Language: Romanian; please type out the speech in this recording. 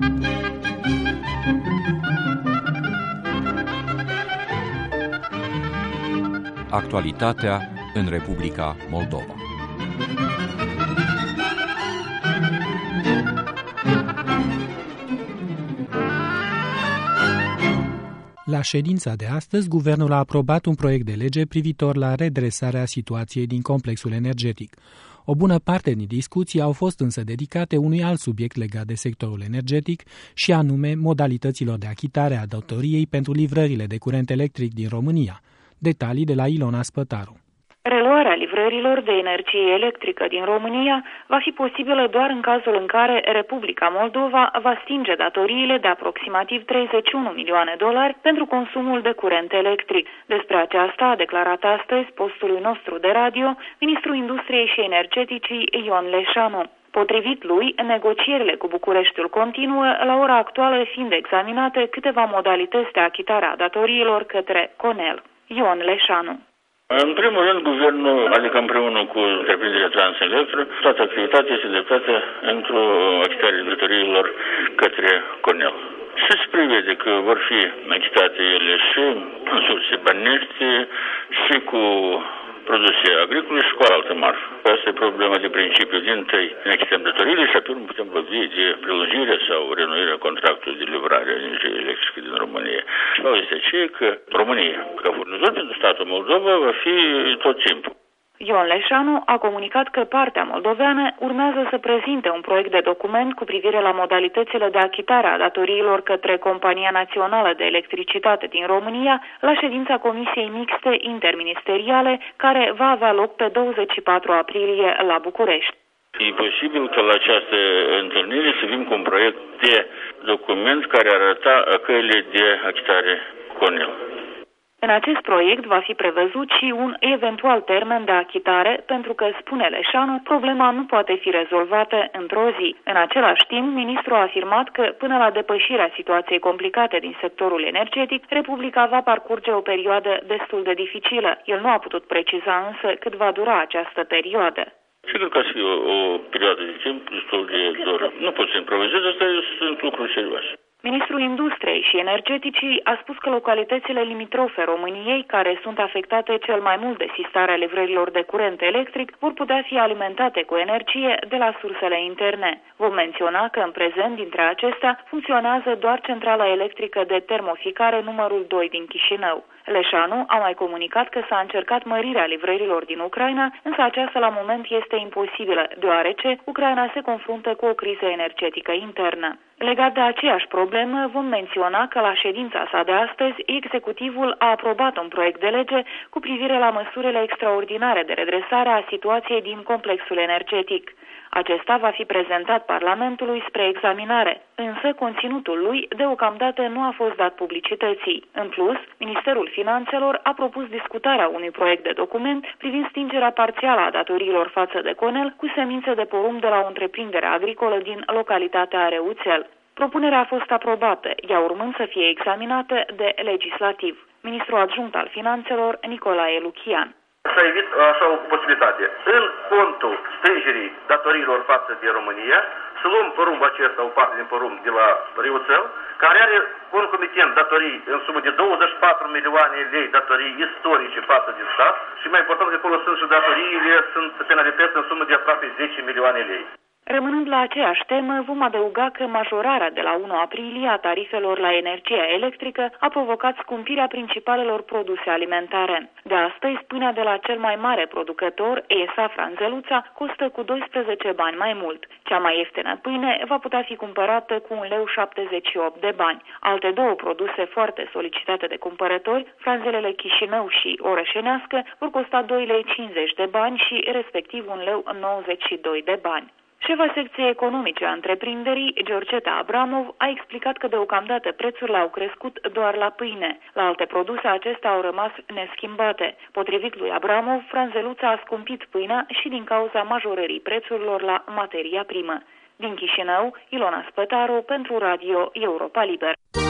Actualitatea în Republica Moldova. La ședința de astăzi, guvernul a aprobat un proiect de lege privitor la redresarea situației din complexul energetic. O bună parte din discuții au fost însă dedicate unui alt subiect legat de sectorul energetic și anume modalităților de achitare a datoriei pentru livrările de curent electric din România. Detalii de la Ilona Spătaru. Reluarea livrărilor de energie electrică din România va fi posibilă doar în cazul în care Republica Moldova va stinge datoriile de aproximativ 31 milioane dolari pentru consumul de curent electric. Despre aceasta a declarat astăzi postului nostru de radio ministrul Industriei și Energeticii Ion Leșanu. Potrivit lui, negocierile cu Bucureștiul continuă, la ora actuală fiind examinate câteva modalități de achitare a datoriilor către CONEL. Ion Leșanu. În primul rând, guvernul, adică împreună cu întreprinderea Transelectro, toată activitatea este dreptată într-o achitare datoriilor către CONEL. Și se prevede că vor fi achitate ele și în surse bănești și cu produse agricole și cu altă marfă. Asta e problema de principiu. Din tăi ne achităm datoriile și apoi nu putem vorbi de prelungire sau renoirea contractului de livrare a energiei electrice din România. Și este aceea că România, ca furnizor pentru statul Moldova, va fi tot timpul. Ion Leșanu a comunicat că partea moldoveană urmează să prezinte un proiect de document cu privire la modalitățile de achitare a datoriilor către Compania Națională de Electricitate din România la ședința Comisiei Mixte Interministeriale, care va avea loc pe 24 aprilie la București. E posibil că la această întâlnire să vin cu un proiect de document care arăta căile de achitare CONEL. În acest proiect va fi prevăzut și un eventual termen de achitare, pentru că, spune Leșanu, problema nu poate fi rezolvată într-o zi. În același timp, ministrul a afirmat că, până la depășirea situației complicate din sectorul energetic, Republica va parcurge o perioadă destul de dificilă. El nu a putut preciza însă cât va dura această perioadă. Sigur că să fie o perioadă de timp destul de dură. Nu pot să improvizez, astea sunt lucruri serioase. Ministrul Industriei și Energeticii a spus că localitățile limitrofe României, care sunt afectate cel mai mult de sistarea livrărilor de curent electric, vor putea fi alimentate cu energie de la sursele interne. Vom menționa că în prezent, dintre acestea, funcționează doar centrala electrică de termoficare numărul 2 din Chișinău. Leșanu a mai comunicat că s-a încercat mărirea livrărilor din Ucraina, însă aceasta la moment este imposibilă, deoarece Ucraina se confruntă cu o criză energetică internă. Legat de aceeași problemă, vom menționa că la ședința sa de astăzi, executivul a aprobat un proiect de lege cu privire la măsurile extraordinare de redresare a situației din complexul energetic. Acesta va fi prezentat Parlamentului spre examinare, însă conținutul lui deocamdată nu a fost dat publicității. În plus, Ministerul Finanțelor a propus discutarea unui proiect de document privind stingerea parțială a datoriilor față de CONEL cu semințe de porumb de la o întreprindere agricolă din localitatea Reuțel. Propunerea a fost aprobată, ea urmând să fie examinată de legislativ. Ministrul adjunct al Finanțelor, Nicolae Luchian. S-a evit așa o posibilitate. În contul strângerii datoriilor față de România, să luăm porumbul acesta, o parte din porumb de la Reuțel, care are un comitent datorii în sumă de 24 milioane lei, datorii istorice față de stat și mai important că acolo sunt și datoriile, sunt penalități în sumă de aproape 10 milioane lei. Rămânând la aceeași temă, vom adăuga că majorarea de la 1 aprilie a tarifelor la energia electrică a provocat scumpirea principalelor produse alimentare. De astăzi, pâinea de la cel mai mare producător, ESA Franzeluța, costă cu 12 bani mai mult. Cea mai ieftină pâine va putea fi cumpărată cu 1,78 lei. Alte două produse foarte solicitate de cumpărători, franzelele Chișinău și Orășenească, vor costa 2,50 lei și respectiv 1,92 lei. Șefa secției economice a întreprinderii, Georgeta Abramov, a explicat că deocamdată prețurile au crescut doar la pâine. La alte produse acestea au rămas neschimbate. Potrivit lui Abramov, Franzeluța a scumpit pâinea și din cauza majorării prețurilor la materia primă. Din Chișinău, Ilona Spătaru pentru Radio Europa Liber.